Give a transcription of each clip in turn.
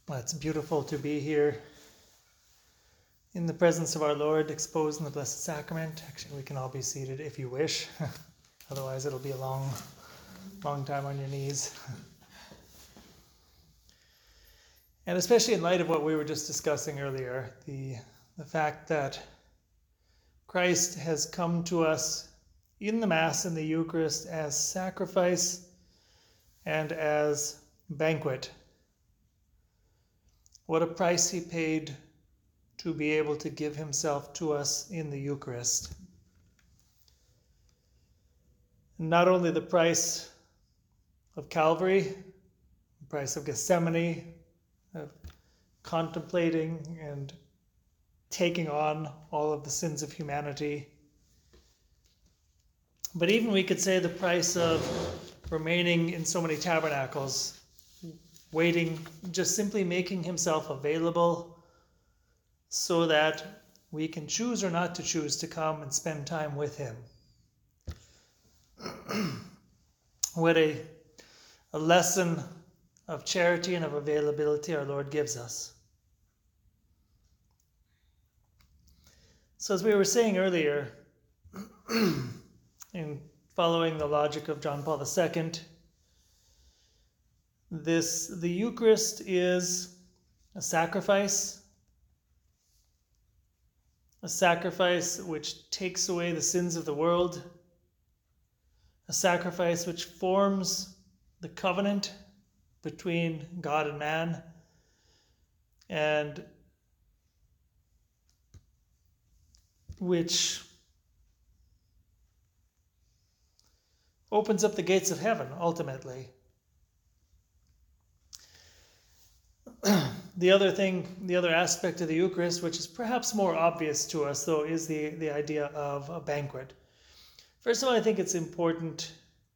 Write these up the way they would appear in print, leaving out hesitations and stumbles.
Well, it's beautiful to be here in the presence of our Lord, exposed in the Blessed Sacrament. Actually, we can all be seated if you wish. Otherwise, it'll be a long time on your knees. And especially in light of what we were just discussing earlier, the fact that Christ has come to us in the Mass and the Eucharist as sacrifice and as banquet. What a price he paid to be able to give himself to us in the Eucharist. Not only the price of Calvary, the price of Gethsemane, of contemplating and taking on all of the sins of humanity, but even we could say the price of remaining in so many tabernacles, waiting, just simply making himself available so that we can choose or not to choose to come and spend time with him. What a lesson of charity and of availability our Lord gives us. So as we were saying earlier, in following the logic of John Paul II, the Eucharist is a sacrifice which takes away the sins of the world, a sacrifice which forms the covenant between God and man, and which opens up the gates of heaven, ultimately. The other aspect of the Eucharist, which is perhaps more obvious to us, though, is the idea of a banquet. First of all, I think it's important.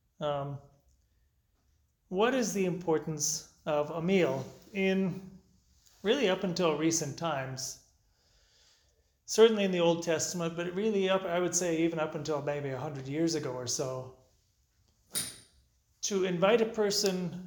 What is the importance of a meal in really up until recent times? Certainly in the Old Testament, but really I would say even up until maybe 100 years ago or so. To invite a person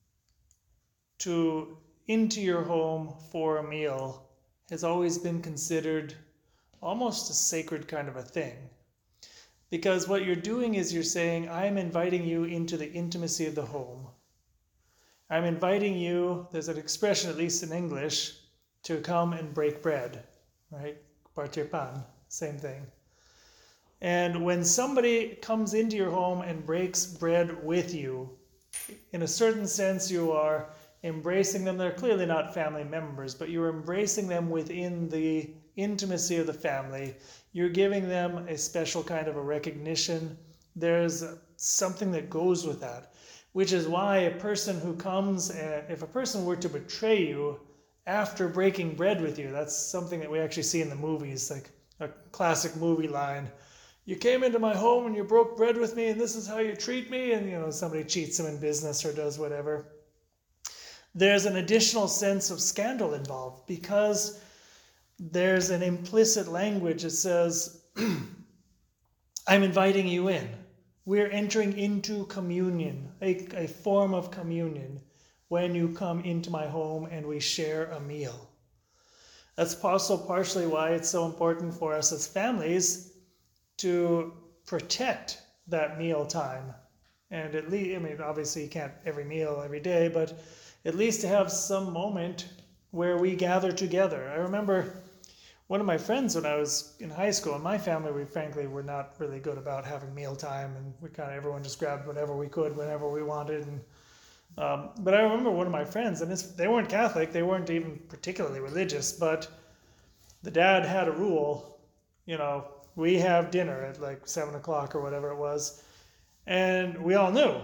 into your home for a meal has always been considered almost a sacred kind of a thing. Because what you're doing is you're saying, I'm inviting you into the intimacy of the home. I'm inviting you, there's an expression, at least in English, to come and break bread, right? Partir pan, same thing. And when somebody comes into your home and breaks bread with you, in a certain sense you are embracing them. They're clearly not family members, but you're embracing them within the intimacy of the family. You're giving them a special kind of a recognition. There's something that goes with that, which is why a person who comes, if a person were to betray you after breaking bread with you, that's something that we actually see in the movies, like a classic movie line. You came into my home and you broke bread with me and this is how you treat me, and somebody cheats them in business or does whatever. There's an additional sense of scandal involved because there's an implicit language that says, I'm inviting you in. We're entering into communion, a form of communion, when you come into my home and we share a meal. That's also partially why it's so important for us as families to protect that meal time. And at least, obviously you can't every meal every day, but at least to have some moment where we gather together. I remember one of my friends when I was in high school, in my family, we frankly were not really good about having mealtime, and everyone just grabbed whatever we could whenever we wanted. And but I remember one of my friends, and they weren't Catholic, they weren't even particularly religious, but the dad had a rule, we have dinner at like 7 o'clock or whatever it was, and we all knew.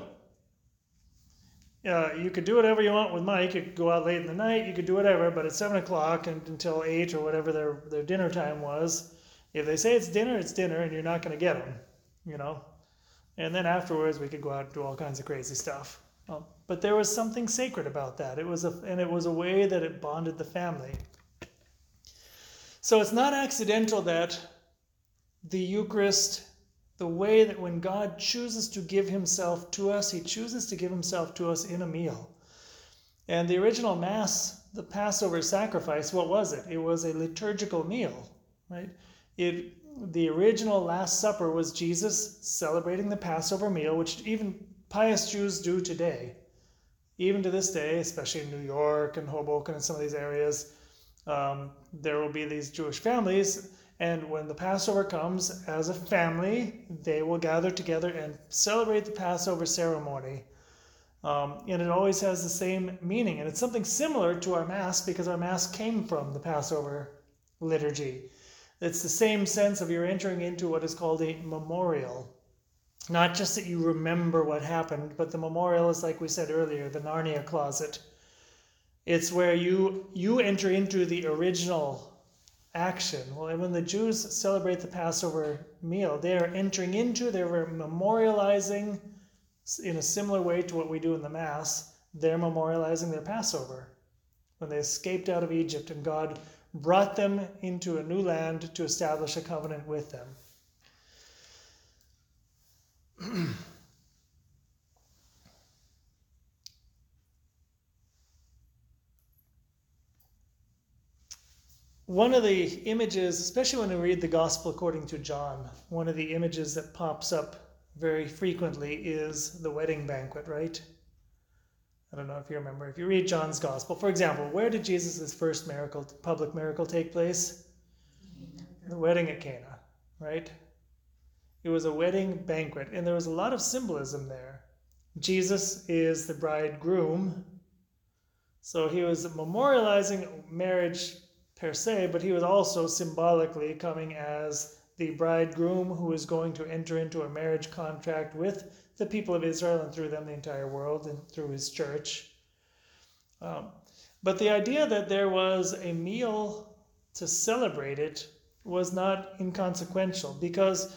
You could do whatever you want with Mike. You could go out late in the night. You could do whatever, but at 7 o'clock and until 8 or whatever their dinner time was, if they say it's dinner, and you're not going to get them, And then afterwards, we could go out and do all kinds of crazy stuff. But there was something sacred about that. It was a way that it bonded the family. So it's not accidental that the Eucharist, the way that when God chooses to give himself to us, he chooses to give himself to us in a meal. And the original Mass, the Passover sacrifice, what was it? It was a liturgical meal, right? The original Last Supper was Jesus celebrating the Passover meal, which even pious Jews do today. Even to this day, especially in New York and Hoboken and some of these areas, there will be these Jewish families, and when the Passover comes, as a family, they will gather together and celebrate the Passover ceremony. And it always has the same meaning. And it's something similar to our Mass because our Mass came from the Passover liturgy. It's the same sense of you're entering into what is called a memorial. Not just that you remember what happened, but the memorial is, like we said earlier, the Narnia closet. It's where you enter into the original action. Well, when the Jews celebrate the Passover meal, they're memorializing, in a similar way to what we do in the Mass, they're memorializing their Passover. When they escaped out of Egypt and God brought them into a new land to establish a covenant with them. One of the images, especially when we read the Gospel according to John, one of the images that pops up very frequently is the wedding banquet, right? I don't know if you remember. If you read John's Gospel, for example, where did Jesus' first public miracle take place? The wedding at Cana, right? It was a wedding banquet, and there was a lot of symbolism there. Jesus is the bridegroom, so he was memorializing marriage per se, but he was also symbolically coming as the bridegroom who is going to enter into a marriage contract with the people of Israel and through them the entire world and through his church. But the idea that there was a meal to celebrate it was not inconsequential, because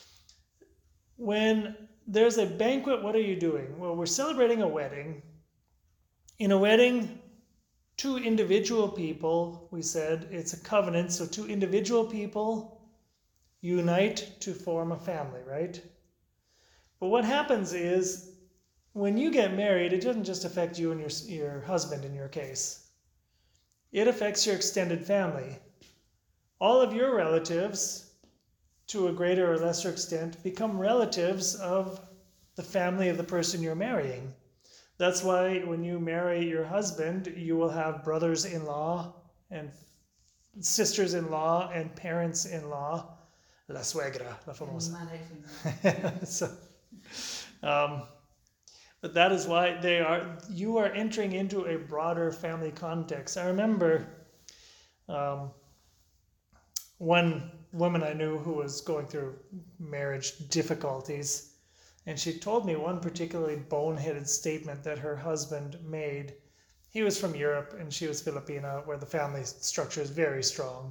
when there's a banquet, what are you doing? Well, we're celebrating a wedding. In a wedding, two individual people, we said, it's a covenant, so two individual people unite to form a family, right? But what happens is, when you get married, it doesn't just affect you and your husband in your case. It affects your extended family. All of your relatives, to a greater or lesser extent, become relatives of the family of the person you're marrying. That's why when you marry your husband, you will have brothers-in-law and sisters-in-law and parents-in-law. La suegra, la famosa. But that is why you are entering into a broader family context. I remember one woman I knew who was going through marriage difficulties, and she told me one particularly boneheaded statement that her husband made. He was from Europe and she was Filipina, where the family structure is very strong.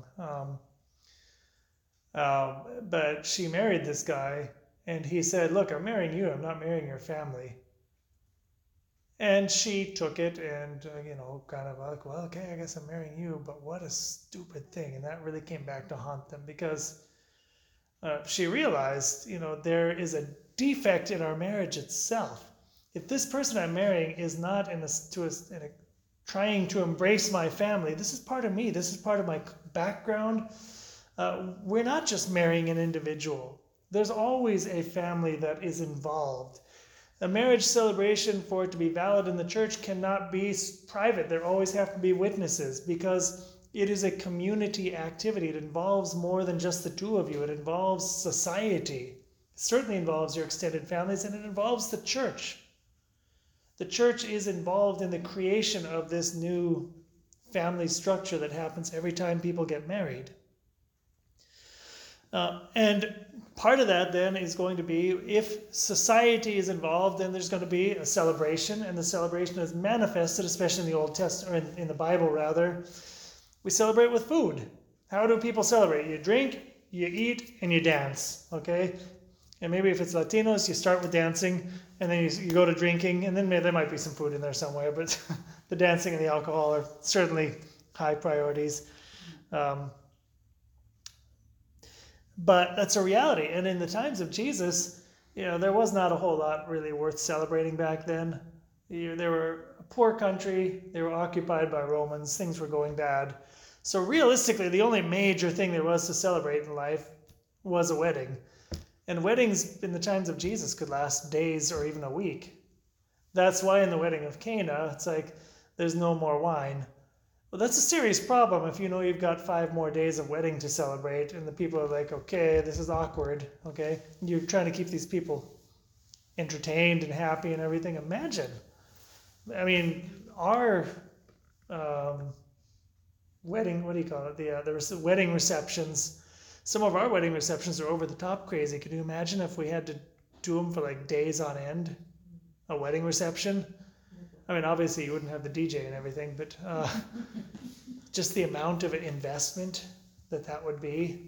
But she married this guy, and he said, "Look, I'm marrying you, I'm not marrying your family." And she took it and, kind of like, well, okay, I guess I'm marrying you, but what a stupid thing. And that really came back to haunt them, because she realized, there is a defect in our marriage itself. If this person I'm marrying is not trying to embrace my family, this is part of me, this is part of my background. We're not just marrying an individual. There's always a family that is involved. A marriage celebration, for it to be valid in the church, cannot be private. There always have to be witnesses, because it is a community activity. It involves more than just the two of you. It involves society. It certainly involves your extended families, and it involves the church. The church is involved in the creation of this new family structure that happens every time people get married. And part of that then is going to be, if society is involved, then there's going to be a celebration, and the celebration is manifested, especially in the Old Testament, or in the Bible rather. We celebrate with food. How do people celebrate? You drink, you eat, and you dance, okay? And maybe if it's Latinos, you start with dancing, and then you go to drinking, and then there might be some food in there somewhere, but the dancing and the alcohol are certainly high priorities. But that's a reality. And in the times of Jesus, there was not a whole lot really worth celebrating back then. There were a poor country. They were occupied by Romans. Things were going bad. So realistically, the only major thing there was to celebrate in life was a wedding. And weddings in the times of Jesus could last days or even a week. That's why in the wedding of Cana, it's like there's no more wine. Well, that's a serious problem if you know you've got 5 more days of wedding to celebrate and the people are like, okay, this is awkward, okay? You're trying to keep these people entertained and happy and everything. Imagine. I mean, our wedding, what do you call it? The wedding receptions. Some of our wedding receptions are over the top crazy. Can you imagine if we had to do them for like days on end? A wedding reception? I mean, obviously you wouldn't have the DJ and everything, but just the amount of investment that would be.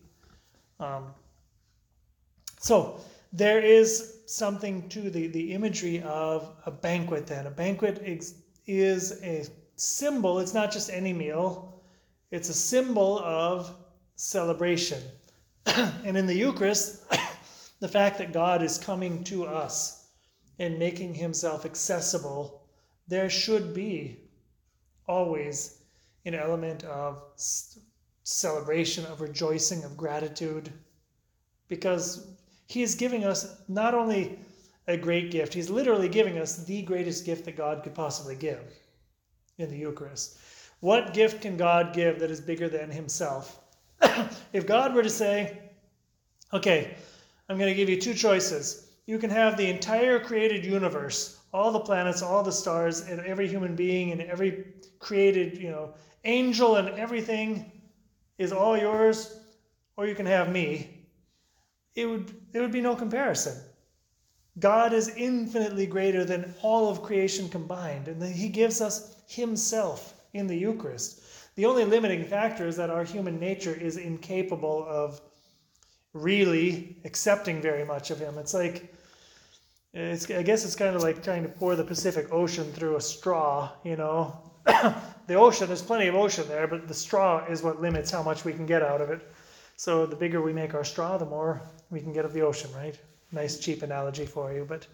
So there is something to the imagery of a banquet then. A banquet is a symbol. It's not just any meal. It's a symbol of celebration. And in the Eucharist, the fact that God is coming to us and making himself accessible, there should be always an element of celebration, of rejoicing, of gratitude, because he is giving us not only a great gift, he's literally giving us the greatest gift that God could possibly give in the Eucharist. What gift can God give that is bigger than himself? If God were to say, okay, I'm going to give you 2 choices. You can have the entire created universe, all the planets, all the stars, and every human being and every created, angel and everything is all yours, or you can have me. It would be no comparison. God is infinitely greater than all of creation combined, and he gives us himself in the Eucharist. The only limiting factor is that our human nature is incapable of really accepting very much of him. I guess it's kind of like trying to pour the Pacific Ocean through a straw, The ocean, there's plenty of ocean there, but the straw is what limits how much we can get out of it. So the bigger we make our straw, the more we can get of the ocean, right? Nice cheap analogy for you, but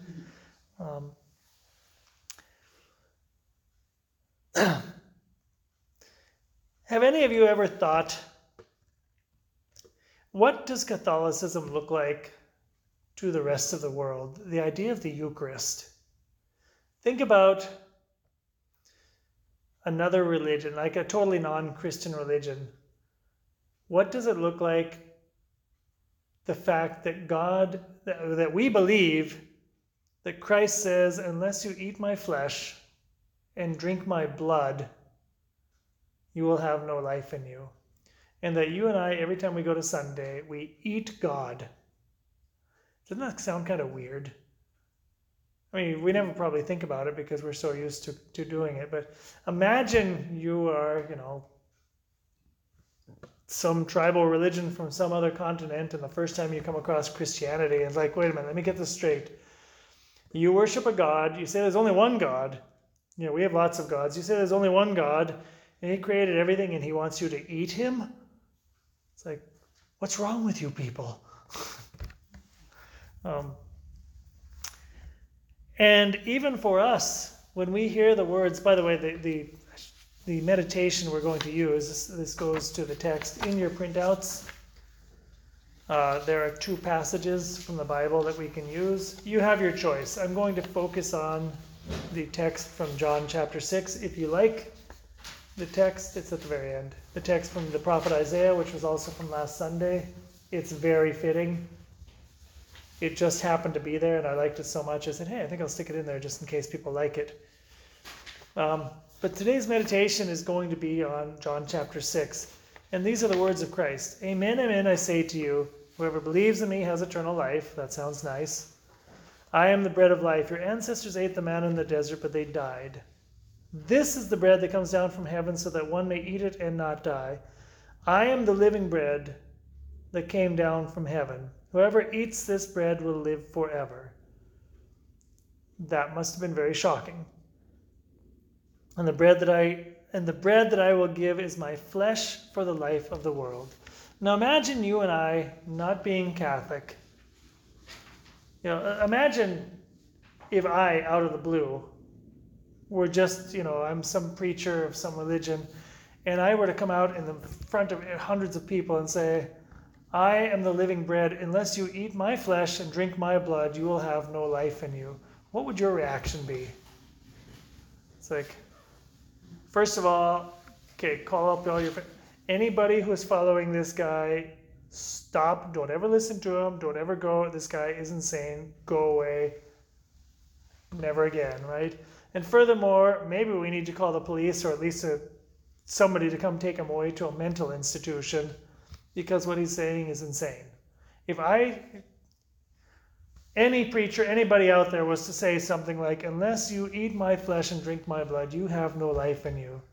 have any of you ever thought, what does Catholicism look like to the rest of the world? The idea of the Eucharist. Think about another religion, like a totally non-Christian religion. What does it look like? The fact that that we believe that Christ says, unless you eat my flesh and drink my blood, you will have no life in you. And that you and I, every time we go to Sunday, we eat God. Doesn't that sound kind of weird? I mean, we never probably think about it because we're so used to doing it. But imagine you are, some tribal religion from some other continent, and the first time you come across Christianity, it's like, wait a minute, let me get this straight. You worship a God, you say there's only one God. We have lots of gods. You say there's only one God, and he created everything, and he wants you to eat him? It's like, what's wrong with you people? And even for us, when we hear the words, by the way, the meditation we're going to use, this goes to the text in your printouts. There are 2 passages from the Bible that we can use. You have your choice. I'm going to focus on the text from John chapter 6. If you like the text, it's at the very end. The text from the prophet Isaiah, which was also from last Sunday. It's very fitting. It just happened to be there, and I liked it so much, I said, hey, I think I'll stick it in there just in case people like it. But today's meditation is going to be on John chapter 6. And these are the words of Christ. Amen, amen, I say to you, whoever believes in me has eternal life. That sounds nice. I am the bread of life. Your ancestors ate the manna in the desert, but they died. This is the bread that comes down from heaven so that one may eat it and not die. I am the living bread that came down from heaven. Whoever eats this bread will live forever. That must have been very shocking. And the bread that I will give is my flesh for the life of the world. Now imagine you and I not being Catholic. Imagine if I, out of the blue, were just, I'm some preacher of some religion, and I were to come out in the front of hundreds of people and say, I am the living bread. Unless you eat my flesh and drink my blood, you will have no life in you. What would your reaction be? It's like, first of all, okay, call up all your friends. Anybody who's following this guy, stop. Don't ever listen to him. Don't ever go. This guy is insane. Go away. Never again, right? And furthermore, maybe we need to call the police, or at least somebody to come take him away to a mental institution, because what he's saying is insane. If any preacher, anybody out there was to say something like, unless you eat my flesh and drink my blood, you have no life in you.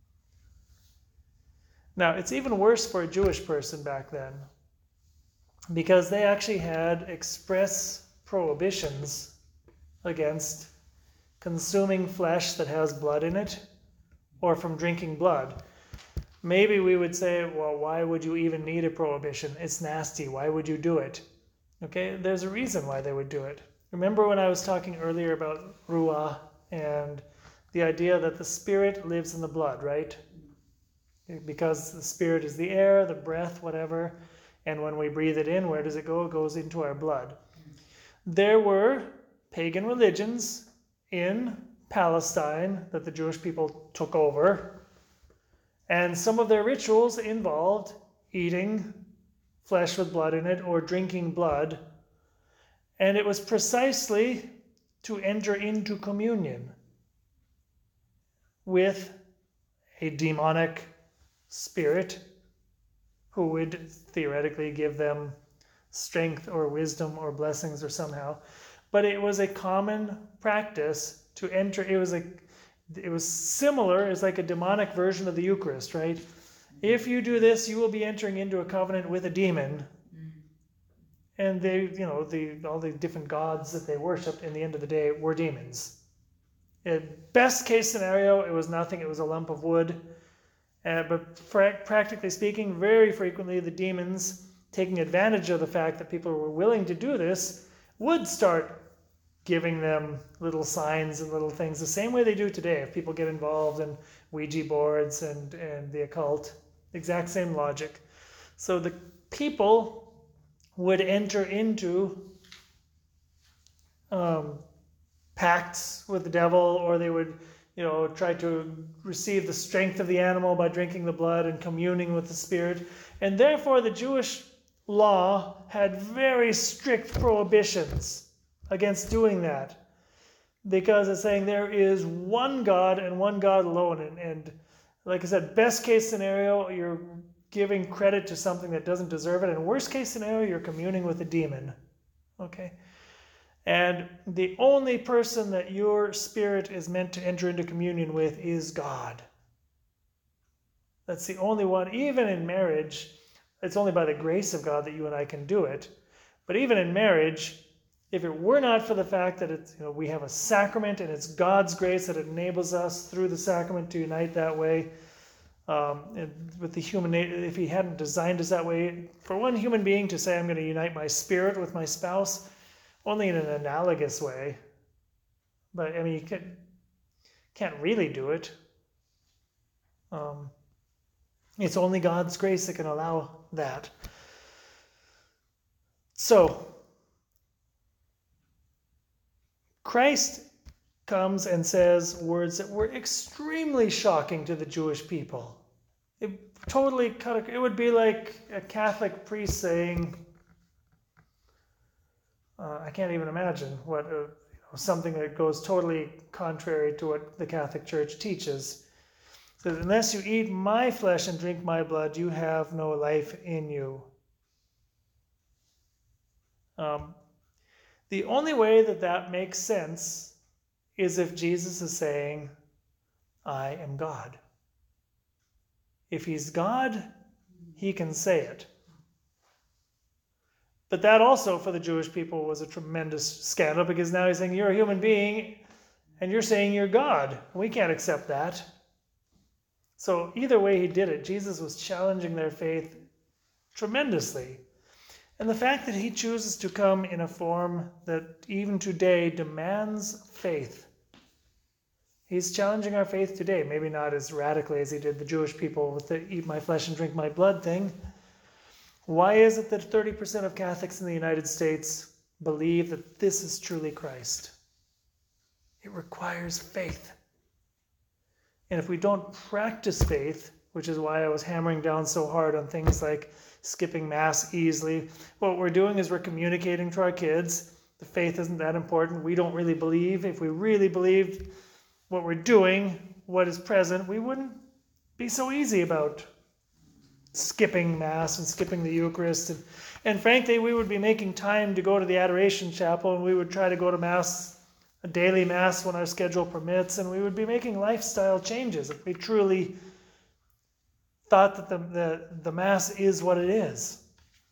Now, it's even worse for a Jewish person back then, because they actually had express prohibitions against consuming flesh that has blood in it, or from drinking blood. Maybe we would say, well, why would you even need a prohibition? It's nasty. Why would you do it? Okay, there's a reason why they would do it. Remember when I was talking earlier about Ruah and the idea that the spirit lives in the blood, right? Because the spirit is the air, the breath, whatever. And when we breathe it in, where does it go? It goes into our blood. There were pagan religions in Palestine that the Jewish people took over. And some of their rituals involved eating flesh with blood in it or drinking blood. And it was precisely to enter into communion with a demonic spirit who would theoretically give them strength or wisdom or blessings or somehow. But it was a common practice to enter. It was similar, it's like a demonic version of the Eucharist, right? If you do this, you will be entering into a covenant with a demon. And they, all the different gods that they worshipped in the end of the day were demons. In best case scenario, it was nothing, it was a lump of wood. But practically speaking, very frequently the demons, taking advantage of the fact that people were willing to do this, would start giving them little signs and little things, the same way they do today. If people get involved in Ouija boards and the occult, exact same logic. So the people would enter into pacts with the devil, or they would try to receive the strength of the animal by drinking the blood and communing with the spirit. And therefore the Jewish law had very strict prohibitions against doing that, because it's saying there is one God and one God alone. And like I said, best case scenario, you're giving credit to something that doesn't deserve it, and worst case scenario, you're communing with a demon. Okay? And the only person that your spirit is meant to enter into communion with is God. That's the only one. Even in marriage, it's only by the grace of God that you and I can do it. But even in marriage, if it were not for the fact that it's, we have a sacrament and it's God's grace that enables us through the sacrament to unite that way, and with the human, if he hadn't designed us that way, for one human being to say, I'm going to unite my spirit with my spouse, only in an analogous way. But I mean, you can't really do it. It's only God's grace that can allow that. So, Christ comes and says words that were extremely shocking to the Jewish people. It totally it would be like a Catholic priest saying, I can't even imagine what something that goes totally contrary to what the Catholic Church teaches. It says, unless you eat my flesh and drink my blood, you have no life in you. The only way that makes sense is if Jesus is saying, I am God. If he's God, he can say it. But that also, for the Jewish people, was a tremendous scandal, because now he's saying, you're a human being, and you're saying you're God. We can't accept that. So either way he did it, Jesus was challenging their faith tremendously. And the fact that he chooses to come in a form that even today demands faith. He's challenging our faith today, maybe not as radically as he did the Jewish people with the eat my flesh and drink my blood thing. Why is it that 30% of Catholics in the United States believe that this is truly Christ? It requires faith. And if we don't practice faith, which is why I was hammering down so hard on things like skipping Mass easily, what we're doing is we're communicating to our kids, the faith isn't that important, we don't really believe. If we really believed what we're doing, what is present, we wouldn't be so easy about skipping Mass and skipping the Eucharist. And frankly, we would be making time to go to the Adoration Chapel, and we would try to go to Mass, a daily Mass when our schedule permits, and we would be making lifestyle changes if we truly thought that the Mass is what it is.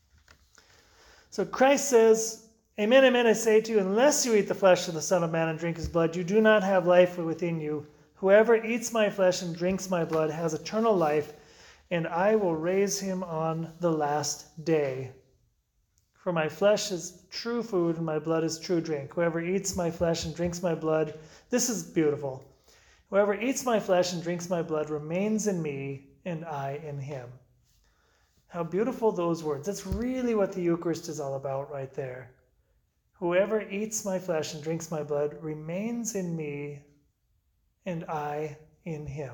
So Christ says, Amen, amen, I say to you, unless you eat the flesh of the Son of Man and drink his blood, you do not have life within you. Whoever eats my flesh and drinks my blood has eternal life, and I will raise him on the last day. For my flesh is true food, and my blood is true drink. Whoever eats my flesh and drinks my blood, this is beautiful. Whoever eats my flesh and drinks my blood remains in me, and I in him. How beautiful those words. That's really what the Eucharist is all about right there. Whoever eats my flesh and drinks my blood remains in me, and I in him.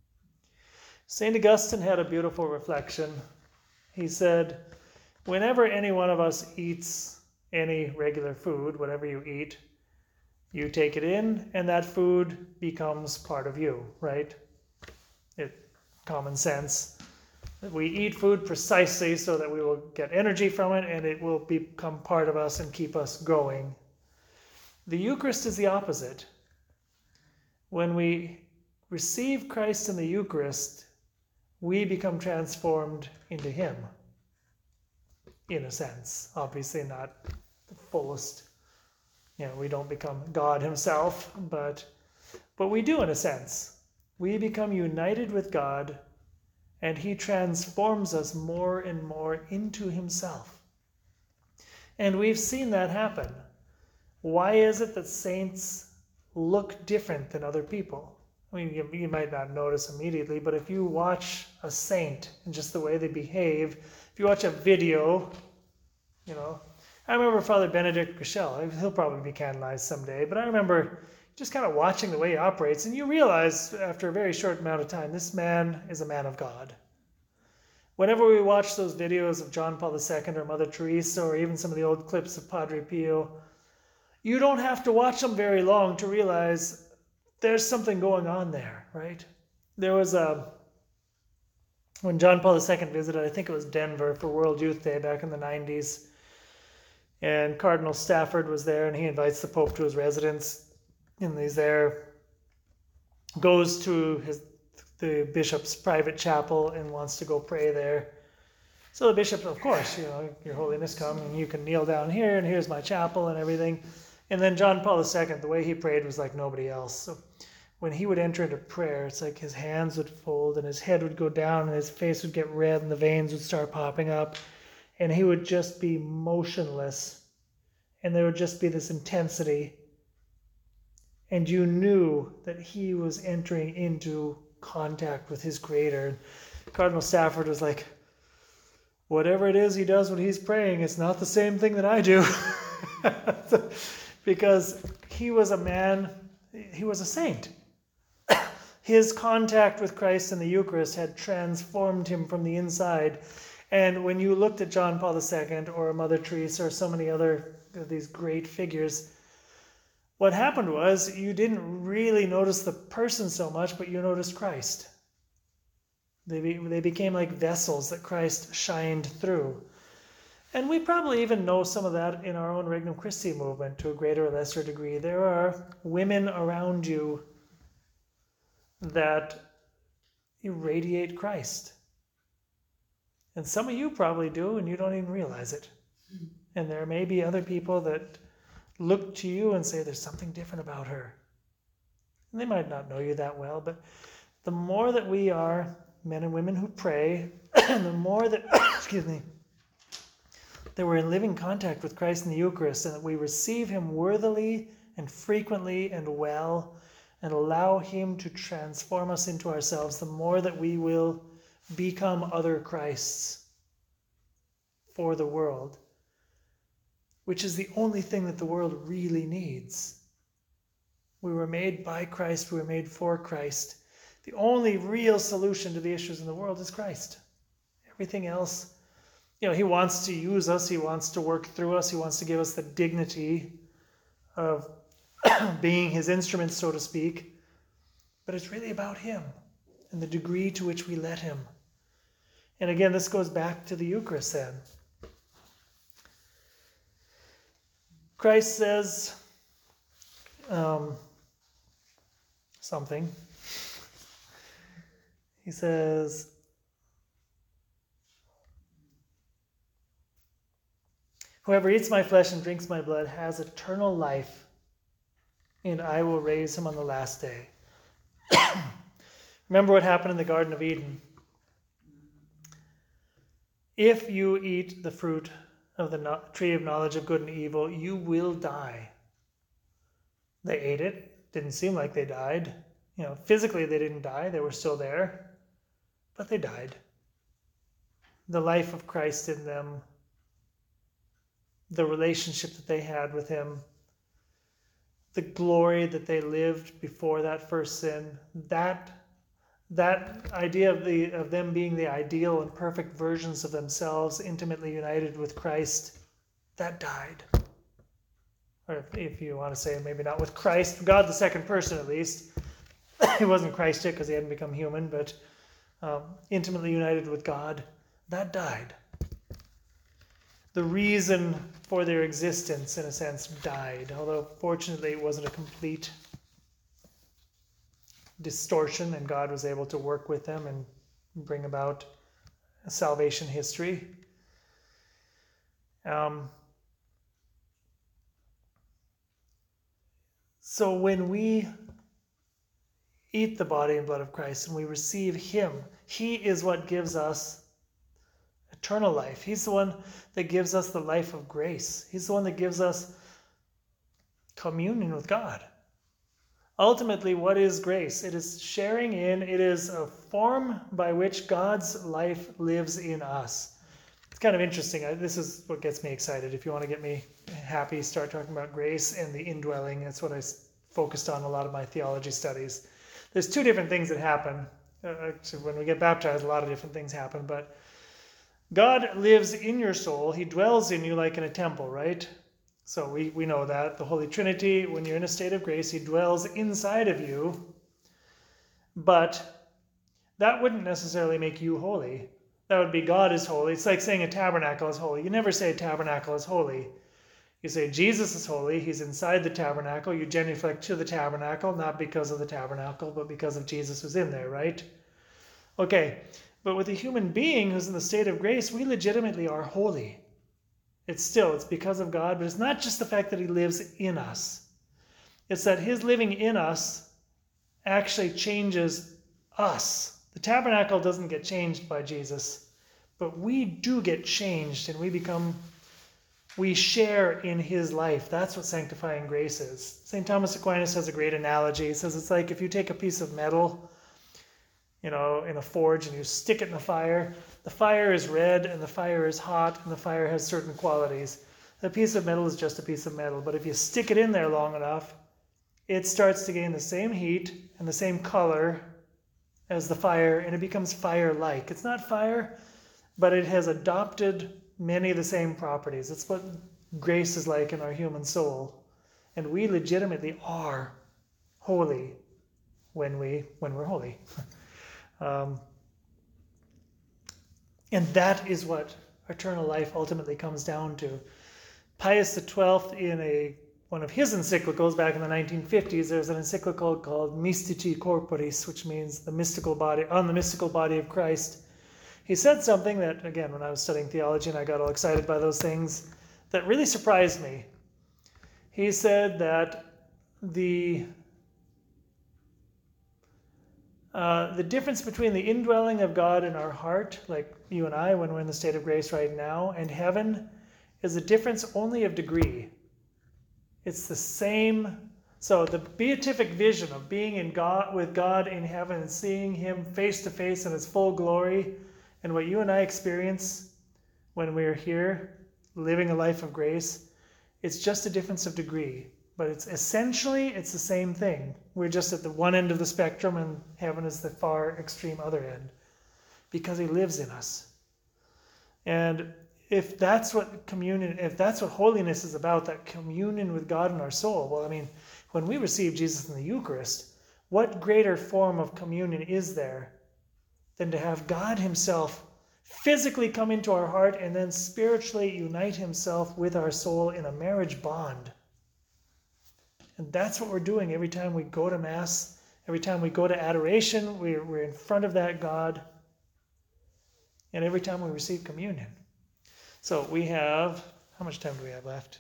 St. Augustine had a beautiful reflection. He said, whenever any one of us eats any regular food, whatever you eat, you take it in, and that food becomes part of you, right? Common sense. We eat food precisely so that we will get energy from it, and it will become part of us and keep us going. The Eucharist is the opposite. When we receive Christ in the Eucharist, we become transformed into him, in a sense. Obviously not the fullest. We don't become God himself, but we do in a sense. We become united with God, and he transforms us more and more into himself. And we've seen that happen. Why is it that saints look different than other people? I mean, you might not notice immediately, but if you watch a saint and just the way they behave, if you watch a video, I remember Father Benedict Grishel. He'll probably be canonized someday, but I remember just kind of watching the way he operates, and you realize after a very short amount of time, this man is a man of God. Whenever we watch those videos of John Paul II or Mother Teresa, or even some of the old clips of Padre Pio, you don't have to watch them very long to realize there's something going on there, right? There was when John Paul II visited, I think it was Denver for World Youth Day back in the 90s, and Cardinal Stafford was there, and he invites the Pope to his residence. And he's there, goes to the bishop's private chapel and wants to go pray there. So the bishop, of course, Your Holiness, come and you can kneel down here, and here's my chapel and everything. And then John Paul II, the way he prayed was like nobody else. So when he would enter into prayer, it's like his hands would fold and his head would go down and his face would get red and the veins would start popping up. And he would just be motionless. And there would just be this intensity. And you knew that he was entering into contact with his Creator. Cardinal Stafford was like, whatever it is he does when he's praying, it's not the same thing that I do. Because he was a man, he was a saint. His contact with Christ in the Eucharist had transformed him from the inside. And when you looked at John Paul II or Mother Teresa or so many other of these great figures, what happened was you didn't really notice the person so much, but you noticed Christ. They became like vessels that Christ shined through. And we probably even know some of that in our own Regnum Christi movement to a greater or lesser degree. There are women around you that irradiate Christ. And some of you probably do, and you don't even realize it. And there may be other people that look to you and say, there's something different about her. And they might not know you that well, but the more that we are men and women who pray, and the more that, that we're in living contact with Christ in the Eucharist, and that we receive him worthily and frequently and well, and allow him to transform us into ourselves, the more that we will become other Christs for the world, which is the only thing that the world really needs. We were made by Christ. We were made for Christ. The only real solution to the issues in the world is Christ. Everything else, he wants to use us. He wants to work through us. He wants to give us the dignity of being his instruments, so to speak. But it's really about him and the degree to which we let him. And again, this goes back to the Eucharist then. Christ says something. He says, "Whoever eats my flesh and drinks my blood has eternal life, and I will raise him on the last day." Remember what happened in the Garden of Eden. If you eat the fruit of the tree of knowledge of good and evil, you will die. They ate it. Didn't seem like they died. Physically they didn't die. They were still there. But they died. The life of Christ in them, the relationship that they had with him, the glory that they lived before that first sin, that idea of them being the ideal and perfect versions of themselves, intimately united with Christ, that died. Or if you want to say maybe not with Christ, God the second person at least. He wasn't Christ yet because he hadn't become human, but intimately united with God, that died. The reason for their existence, in a sense, died, although fortunately it wasn't a complete distortion, and God was able to work with them and bring about a salvation history. So when we eat the body and blood of Christ and we receive him, he is what gives us eternal life. He's the one that gives us the life of grace. He's the one that gives us communion with God. Ultimately, what is grace? It is sharing in, it is a form by which God's life lives in us. It's kind of interesting. This is what gets me excited. If you want to get me happy, start talking about grace and the indwelling. That's what I focused on a lot of my theology studies. There's two different things that happen. Actually, when we get baptized, a lot of different things happen. But God lives in your soul. He dwells in you like in a temple, right? So we know that. The Holy Trinity, when you're in a state of grace, he dwells inside of you. But that wouldn't necessarily make you holy. That would be God is holy. It's like saying a tabernacle is holy. You never say a tabernacle is holy. You say Jesus is holy. He's inside the tabernacle. You genuflect to the tabernacle, not because of the tabernacle, but because of Jesus who's in there, right? Okay, but with a human being who's in the state of grace, we legitimately are holy. It's because of God, but it's not just the fact that he lives in us. It's that his living in us actually changes us. The tabernacle doesn't get changed by Jesus, but we do get changed and we share in his life. That's what sanctifying grace is. St. Thomas Aquinas has a great analogy. He says it's like if you take a piece of metal, in a forge, and you stick it in the fire is red and the fire is hot and the fire has certain qualities. A piece of metal is just a piece of metal, but if you stick it in there long enough, it starts to gain the same heat and the same color as the fire, and it becomes fire-like. It's not fire, but it has adopted many of the same properties. It's what grace is like in our human soul. And we legitimately are holy when we're holy. And that is what eternal life ultimately comes down to. Pius XII, in one of his encyclicals back in the 1950s, there's an encyclical called Mystici Corporis, which means the mystical body of Christ. He said something that, again, when I was studying theology and I got all excited by those things, that really surprised me. He said that the difference between the indwelling of God in our heart, like you and I when we're in the state of grace right now, and heaven is a difference only of degree. It's the same So the beatific vision of being in God, with God in heaven and seeing him face to face in his full glory, and what you and I experience when we're here living a life of grace, it's just a difference of degree. But it's essentially the same thing. We're just at the one end of the spectrum and heaven is the far extreme other end. Because he lives in us. And if that's what communion, if that's what holiness is about, that communion with God in our soul, well, I mean, when we receive Jesus in the Eucharist, what greater form of communion is there than to have God himself physically come into our heart and then spiritually unite himself with our soul in a marriage bond? And that's what we're doing every time we go to Mass, every time we go to adoration, we're in front of that God, and every time we receive communion. So we have, how much time do we have left?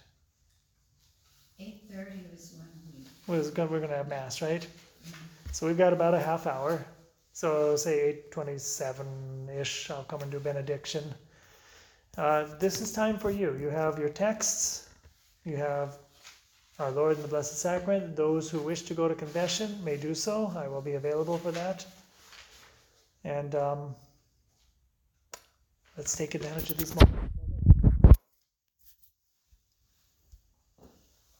8:30 was when We're going to have Mass, right? So we've got about a half hour. So say 8:27-ish, I'll come and do benediction. This is time for you. You have your texts. You have our Lord in the Blessed Sacrament. Those who wish to go to confession may do so. I will be available for that. And let's take advantage of these moments.